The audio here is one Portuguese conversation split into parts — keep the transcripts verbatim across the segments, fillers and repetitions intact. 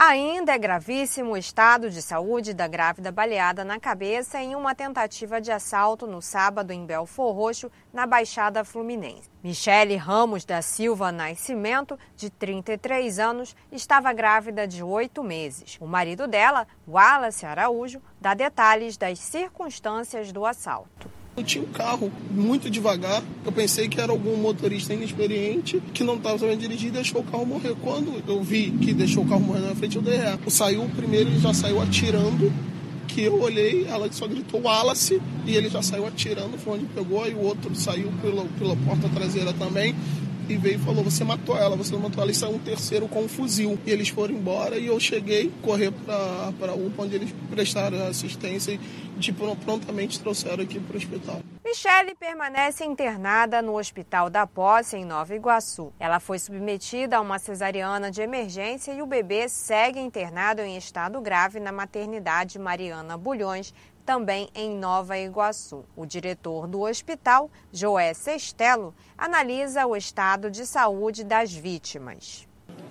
Ainda é gravíssimo o estado de saúde da grávida baleada na cabeça em uma tentativa de assalto no sábado em Belfor Roxo, na Baixada Fluminense. Michele Ramos da Silva Nascimento, de trinta e três anos, estava grávida de oito meses. O marido dela, Wallace Araújo, dá detalhes das circunstâncias do assalto. Eu tinha um carro muito devagar, eu pensei que era algum motorista inexperiente que não estava sabendo dirigir e deixou o carro morrer. Quando eu vi que deixou o carro morrer na minha frente, eu dei ré. Saiu primeiro, ele já saiu atirando, que eu olhei, ela só gritou Wallace e ele já saiu atirando, foi onde pegou, e o outro saiu pela, pela porta traseira também. E veio e falou, você matou ela, você não matou ela. E saiu um terceiro com um fuzil. E eles foram embora e eu cheguei, correr para a U P A, onde eles prestaram assistência e tipo, prontamente trouxeram aqui para o hospital. Michele permanece internada no Hospital da Posse, em Nova Iguaçu. Ela foi submetida a uma cesariana de emergência e o bebê segue internado em estado grave na maternidade Mariana Bulhões, também em Nova Iguaçu. O diretor do hospital, Joé Sestelo, analisa o estado de saúde das vítimas.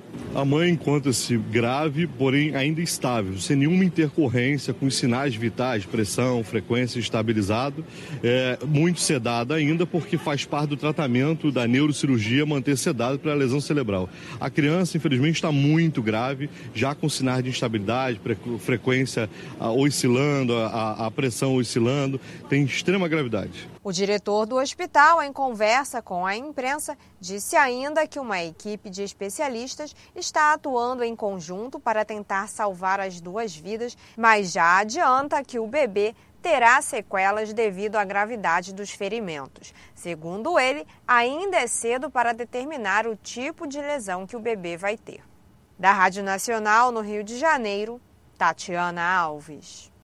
A mãe encontra-se grave, porém ainda estável, sem nenhuma intercorrência, com os sinais vitais, pressão, frequência estabilizado, é, muito sedada ainda, porque faz parte do tratamento da neurocirurgia manter sedado para a lesão cerebral. A criança, infelizmente, está muito grave, já com sinais de instabilidade, frequência oscilando, a, a pressão oscilando, tem extrema gravidade. O diretor do hospital, em conversa com a imprensa, disse ainda que uma equipe de especialistas está atuando em conjunto para tentar salvar as duas vidas, mas já adianta que o bebê terá sequelas devido à gravidade dos ferimentos. Segundo ele, ainda é cedo para determinar o tipo de lesão que o bebê vai ter. Da Rádio Nacional, no Rio de Janeiro, Tatiana Alves.